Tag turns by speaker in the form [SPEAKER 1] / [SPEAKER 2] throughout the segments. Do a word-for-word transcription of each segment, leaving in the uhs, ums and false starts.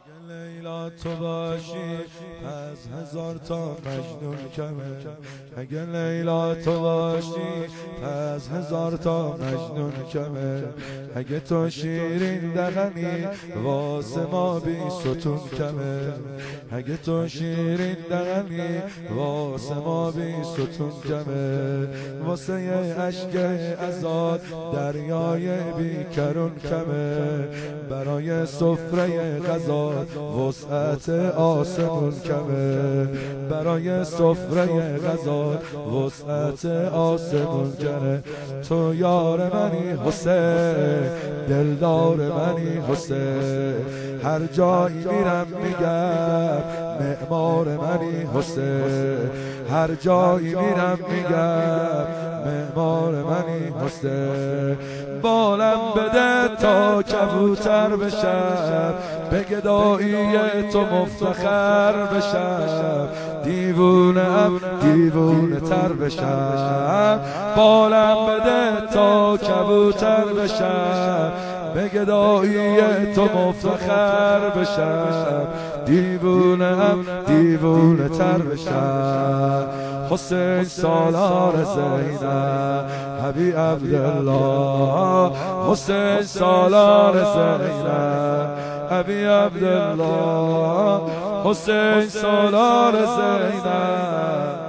[SPEAKER 1] لیلا تو باشی از هزار تا مجنون کمه. اگه لیلا تو باشی از هزار تا مجنون کمه. اگه تو شیرین دهنی واسه ما بی ستون کمه. اگه تو شیرین دهنی واسه ما بی ستون کمه. واسه اشک ازاد دریای بی کرون کمه. برای سفره غذا وسعت آسمون کمه. برای سفره غذا وسعت آسمون کمه. تو یار منی حسین، دلدار منی حسین. هر جایی میرم میگم معمار منی حسین. هر جایی میرم میگم معمار منی حسین. بالم بده تا کبوتر بشم، به گدایی تو مفتخر بشم. دیوونه‌ام دیوونه تر بشم. بالم بده تا کبوتر بشم، به گدایی تو مفتخر بشم. دیوونه‌ام دیوونه تر بشم. حسین سالار زینب ابی عبدالله. حسین سالار زینب ابی عبدالله. حسین سالار زینب.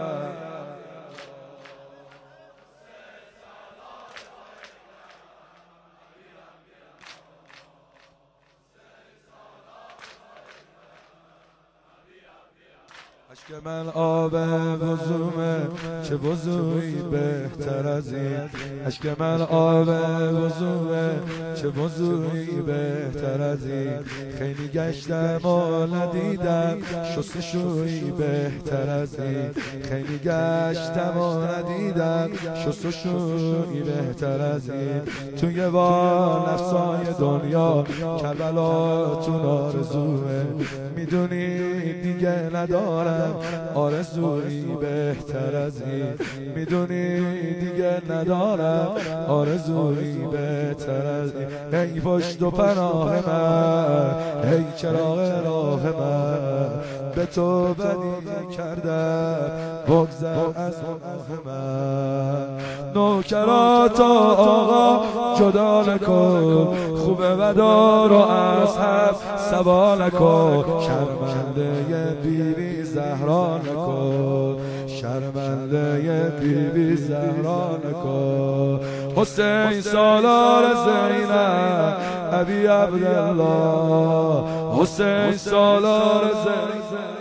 [SPEAKER 1] اشک من آب وضومه، چه وضوعی بهتر از این. اشک من آب وضومه، چه وضوعی بهتر از این. خیلی گشتم و ندیدم شستشویی بهتر از این. خیلی گشتم و ندیدم شستشویی بهتر از این. توی وان نفسای دنیا کربلاتون آرزوه. میدونی دیگه ندارم آرزویی بهتر از این. میدونی دیگه ندارم آرزویی بهتر از این. ای پشت و پناه من، ای چراغ راه من. به تو بدی کردم بگذر از راه من. نوکرات آقا جدا نکن، خوبه و دار و از هم سوا نکن. شرمنده بیبی زهرا نکن، شرمنده بیبی زهرا نکن. حسین سالار زینب ابی عبدالله. حسین سالار زینب.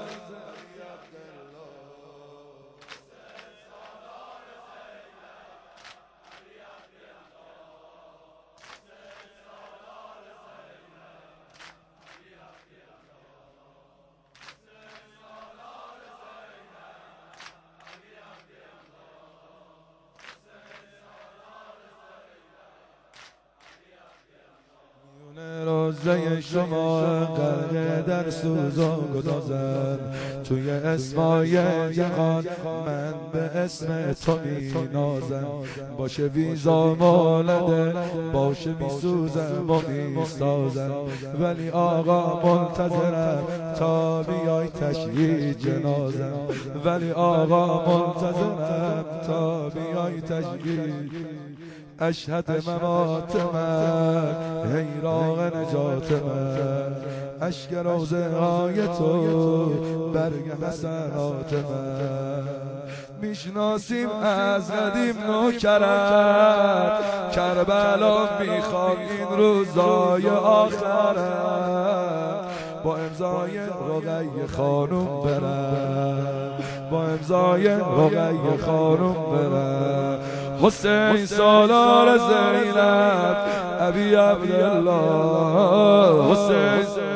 [SPEAKER 1] روزه شما غرق در سوز و گدازم. توی اسمای جهان من به اسم تو می نازم. باشه ویزا مولده، باشه می سوزم و می سازم. ولی آقا منتظرم تا بیای تشییع جنازم. ولی آقا منتظرم تا بیای تشییع. اشهد ممات من، حیراق نجات من. اشک روزه های تو برگ حسنات من. میشناسیم از قدیم نوکرت، کربلا میخواد این روزای آخرت. با امضای رقیه خانوم برم، با امضای رقیه خانوم برم. حسین سالار زینب ابی عبدالله. حسین